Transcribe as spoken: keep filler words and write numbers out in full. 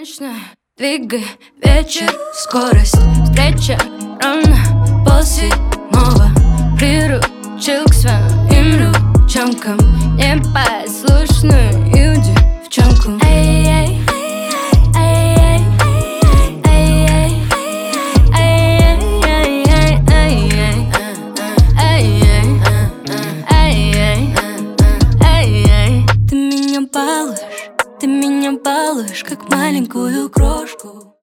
Бесконечно двигай вечер, скорость встреча ровно полседьмого. Приручил к своим ручонкам непослушную девчонку. Эй-эй, эй-эй, эй-эй, эй-эй, эй-эй, эй-эй. Ты меня балуешь, ты меня балуешь, как маленькую крошку.